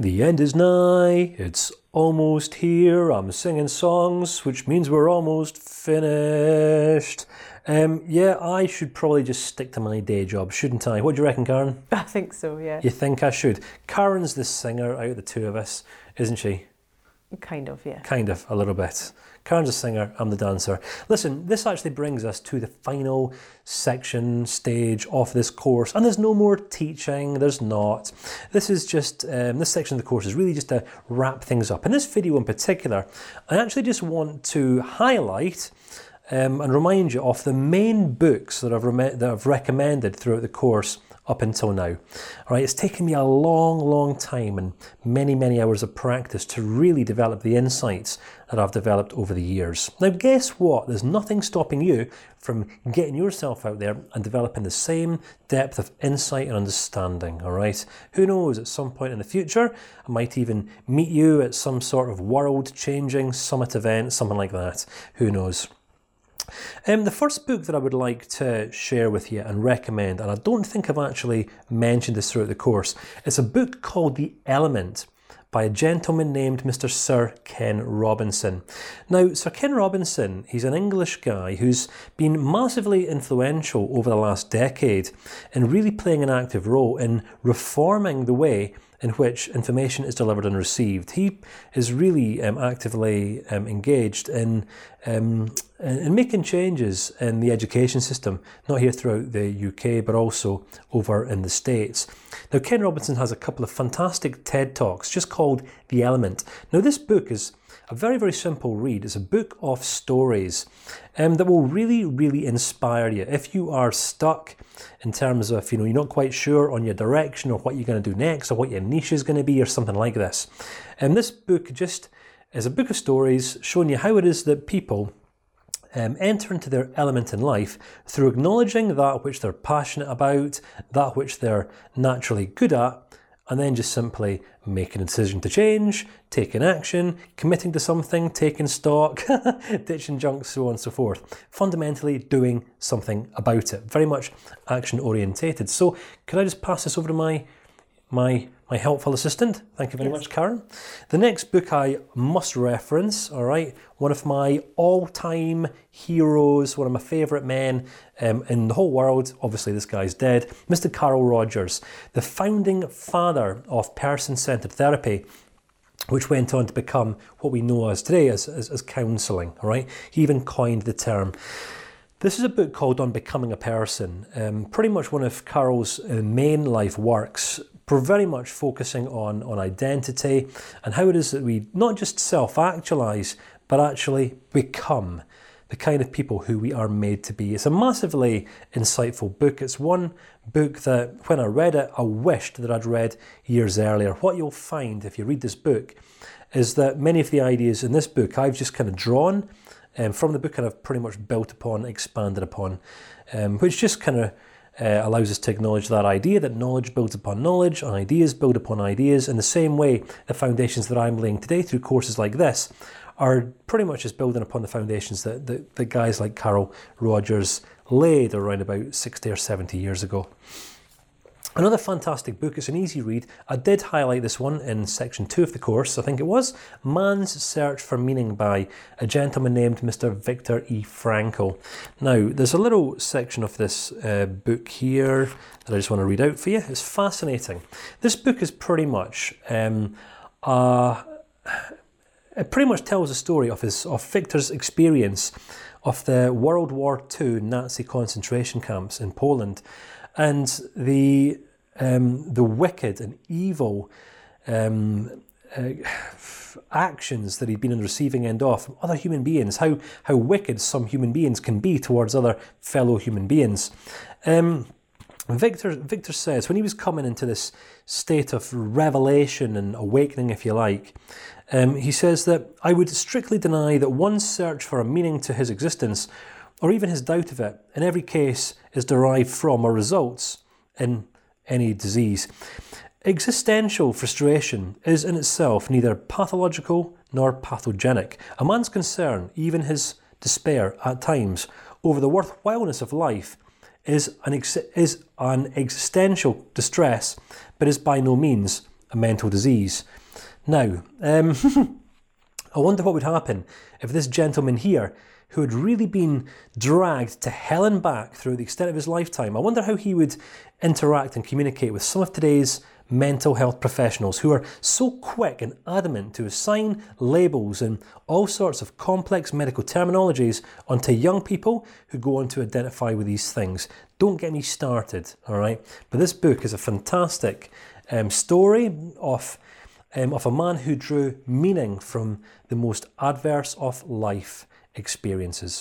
The end is nigh, it's almost here. I'm singing songs, which means we're almost finished. Yeah, I should probably just stick to my day job, shouldn't I? What do you reckon, Karen? I think so, yeah. You think I should? Karen's the singer out of the two of us, isn't she? Kind of, yeah. Kind of, a little bit. Karen's a singer, I'm the dancer. Listen, this actually brings us to the final stage of this course. And there's no more teaching, there's not. This is just, this section of the course is really just to wrap things up. In this video in particular, I actually just want to highlight and remind you of the main books that I've recommended throughout the course up until now. All right, it's taken me a long time and many hours of practice to really develop the insights that I've developed over the years. Now, guess what? There's nothing stopping you from getting yourself out there and developing the same depth of insight and understanding, all right? Who knows, at some point in the future, I might even meet you at some sort of world-changing summit event, something like that. Who knows? The first book that I would like to share with you and recommend, and I don't think I've actually mentioned this throughout the course, it's a book called The Element by a gentleman named Mr. Sir Ken Robinson. Now, Sir Ken Robinson, he's an English guy who's been massively influential over the last decade in really playing an active role in reforming the way in which information is delivered and received. He is really actively engaged in making changes in the education system, not here throughout the UK, but also over in the States. Now, Ken Robinson has a couple of fantastic TED Talks just called The Element. Now, this book is a very simple read. It's a book of stories that will really inspire you. If you are stuck in terms of, you're not quite sure on your direction or what you're going to do next or what your niche is going to be or something like this. And this book just is a book of stories showing you how it is that people enter into their element in life through acknowledging that which they're passionate about, that which they're naturally good at, and then just simply making a decision to change, taking action, committing to something, taking stock, ditching junk, so on and so forth. Fundamentally doing something about it. Very much action orientated. So could I just pass this over to my helpful assistant? Thank you very much, Karen. The next book I must reference, all right, one of my all-time heroes, one of my favourite men in the whole world, obviously this guy's dead, Mr. Carl Rogers, the founding father of person-centred therapy, which went on to become what we know as today as counselling, all right? He even coined the term. This is a book called On Becoming a Person, pretty much one of Carl's main life works, very much focusing on identity and how it is that we not just self-actualize, but actually become the kind of people who we are made to be. It's a massively insightful book. It's one book that, when I read it, I wished that I'd read years earlier. What you'll find if you read this book is that many of the ideas in this book I've just kind of drawn from the book and I've pretty much built upon, expanded upon, which just kind of allows us to acknowledge that idea that knowledge builds upon knowledge and ideas build upon ideas. In the same way, the foundations that I'm laying today through courses like this are pretty much just building upon the foundations that guys like Carl Rogers laid around about 60 or 70 years ago. Another fantastic book, it's an easy read. I did highlight this one in section 2 of the course, I think it was, Man's Search for Meaning by a gentleman named Mr. Viktor E. Frankl. Now, there's a little section of this book here that I just want to read out for you. It's fascinating. This book is pretty much, it pretty much tells the story of Viktor's experience of the World War II Nazi concentration camps in Poland and the wicked and evil actions that he'd been on the receiving end of from other human beings, how wicked some human beings can be towards other fellow human beings. Viktor says when he was coming into this state of revelation and awakening, if you like, he says that I would strictly deny that one's search for a meaning to his existence, or even his doubt of it, in every case is derived from or results in any disease. Existential frustration is in itself neither pathological nor pathogenic. A man's concern, even his despair at times, over the worthwhileness of life is an existential distress, but is by no means a mental disease. Now, I wonder what would happen if this gentleman here, who had really been dragged to hell and back through the extent of his lifetime, I wonder how he would interact and communicate with some of today's mental health professionals who are so quick and adamant to assign labels and all sorts of complex medical terminologies onto young people who go on to identify with these things. Don't get me started, all right? But this book is a fantastic story of a man who drew meaning from the most adverse of life experiences.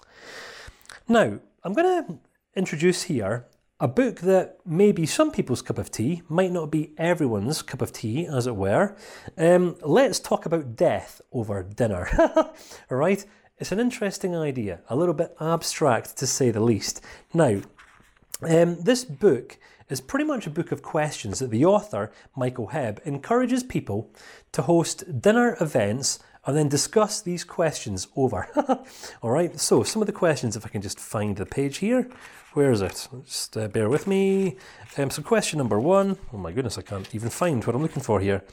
Now, I'm going to introduce here a book that may be some people's cup of tea, might not be everyone's cup of tea, as it were. Let's talk about death over dinner. All right? It's an interesting idea, a little bit abstract to say the least. Now, this book is pretty much a book of questions that the author, Michael Hebb, encourages people to host dinner events and then discuss these questions over. All right, so some of the questions, if I can just find the page here. Where is it? Just bear with me. So question number 1. Oh my goodness, I can't even find what I'm looking for here.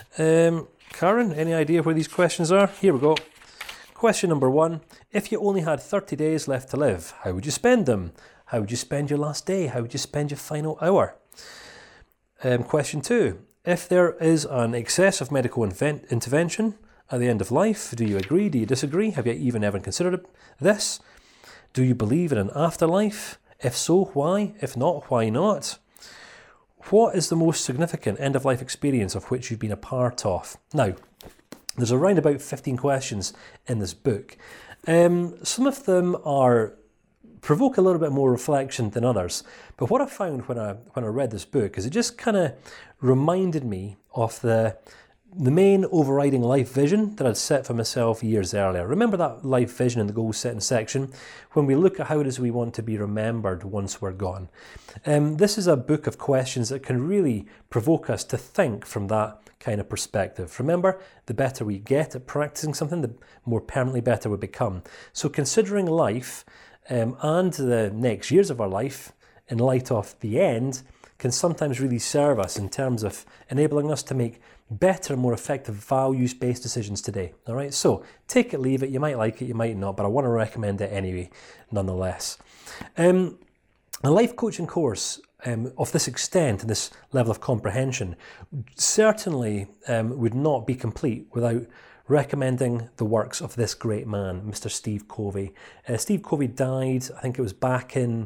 Karen, any idea where these questions are? Here we go. Question number 1. If you only had 30 days left to live, how would you spend them? How would you spend your last day? How would you spend your final hour? Question 2. If there is an excessive medical intervention at the end of life, do you agree? Do you disagree? Have you even ever considered this? Do you believe in an afterlife? If so, why? If not, why not? What is the most significant end-of-life experience of which you've been a part of? Now, there's around about 15 questions in this book. Some of them provoke a little bit more reflection than others. But what I found when I read this book is it just kind of reminded me of the main overriding life vision that I'd set for myself years earlier. Remember that life vision in the goal setting section? When we look at how it is we want to be remembered once we're gone. This is a book of questions that can really provoke us to think from that kind of perspective. Remember, the better we get at practicing something, the more permanently better we become. So considering life and the next years of our life in light of the end can sometimes really serve us in terms of enabling us to make better, more effective, values-based decisions today. All right, so take it, leave it. You might like it, you might not, but I want to recommend it anyway, nonetheless. A life coaching course of this extent and this level of comprehension certainly would not be complete without recommending the works of this great man, Mr. Steve Covey. Steve Covey died, I think it was back in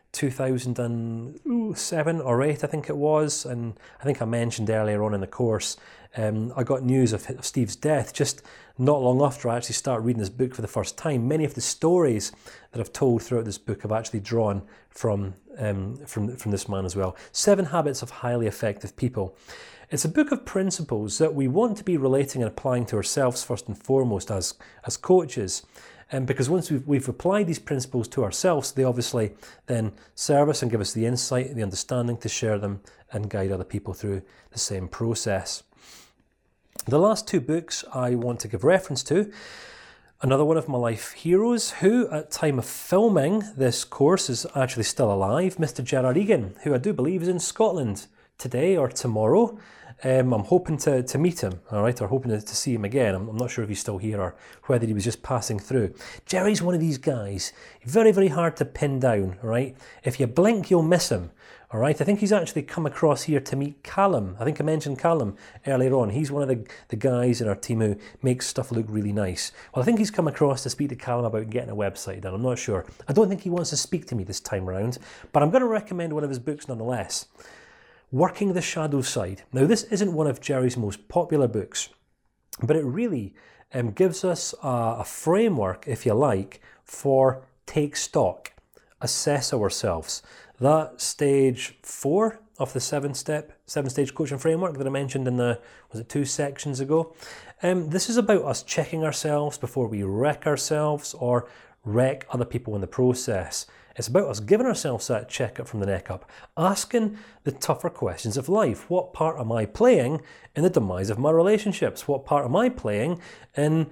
2007 or 8, I think it was, and I think I mentioned earlier on in the course, I got news of Steve's death just not long after I actually started reading this book for the first time. Many of the stories that I've told throughout this book have actually drawn from this man as well. 7 Habits of Highly Effective People. It's a book of principles that we want to be relating and applying to ourselves first and foremost as coaches. Because once we've applied these principles to ourselves, they obviously then serve us and give us the insight, the understanding to share them and guide other people through the same process. The last 2 books I want to give reference to. Another one of my life heroes, who at time of filming this course is actually still alive, Mr. Gerard Egan, who I do believe is in Scotland today or tomorrow. I'm hoping to meet him, all right, or hoping to see him again. I'm not sure if he's still here or whether he was just passing through. Jerry's one of these guys, very, very hard to pin down, all right? If you blink, you'll miss him, all right? I think he's actually come across here to meet Callum. I think I mentioned Callum earlier on. He's one of the guys in our team who makes stuff look really nice. Well, I think he's come across to speak to Callum about getting a website done. I'm not sure. I don't think he wants to speak to me this time around, but I'm going to recommend one of his books nonetheless. Working the Shadow Side. Now, this isn't one of Jerry's most popular books, but it really gives us a framework, if you like, for take stock, assess ourselves. That stage 4 of the 7-stage coaching framework that I mentioned in was it 2 sections ago? This is about us checking ourselves before we wreck ourselves or wreck other people in the process. It's about us giving ourselves that checkup from the neck up, asking the tougher questions of life. What part am I playing in the demise of my relationships? What part am I playing in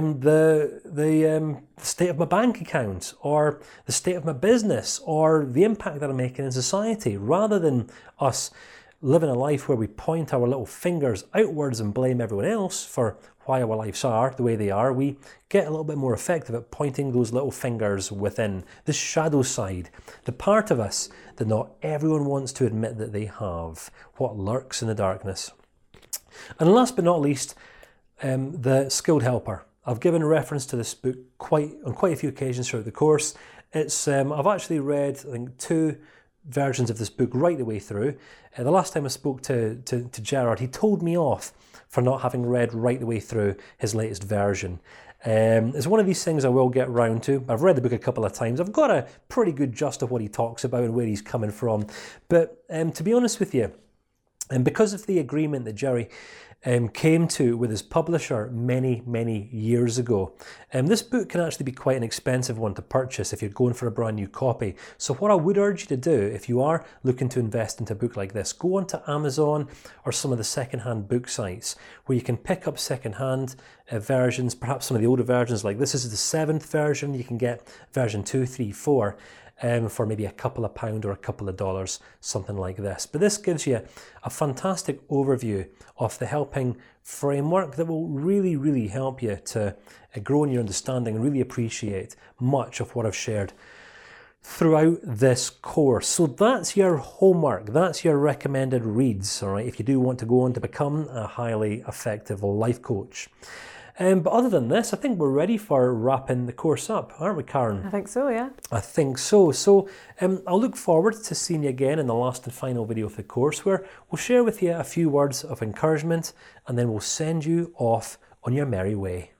the state of my bank account, or the state of my business, or the impact that I'm making in society? Rather than us living a life where we point our little fingers outwards and blame everyone else for why our lives are the way they are, we get a little bit more effective at pointing those little fingers within, the shadow side, the part of us that not everyone wants to admit that they have, what lurks in the darkness. And last but not least, the skilled helper. I've given reference to this book on quite a few occasions throughout the course. I've actually read, I think, 2 versions of this book right the way through. The last time I spoke to Gerard, he told me off for not having read right the way through his latest version. It's one of these things I will get round to. I've read the book a couple of times. I've got a pretty good gist of what he talks about and where he's coming from. But to be honest with you, and because of the agreement that Jerry came to with his publisher many, many years ago, this book can actually be quite an expensive one to purchase if you're going for a brand new copy. So what I would urge you to do, if you are looking to invest into a book like this, go onto Amazon or some of the second-hand book sites where you can pick up second-hand versions, perhaps some of the older versions, like this is the 7th version. You can get version 2, 3, 4. For maybe a couple of £1 or a couple of dollars, something like this. But this gives you a fantastic overview of the helping framework that will really, really help you to grow in your understanding and really appreciate much of what I've shared throughout this course. So that's your homework, that's your recommended reads, all right, if you do want to go on to become a highly effective life coach. But other than this, I think we're ready for wrapping the course up, aren't we, Karen? I think so, yeah. I think so. So I'll look forward to seeing you again in the last and final video of the course, where we'll share with you a few words of encouragement and then we'll send you off on your merry way.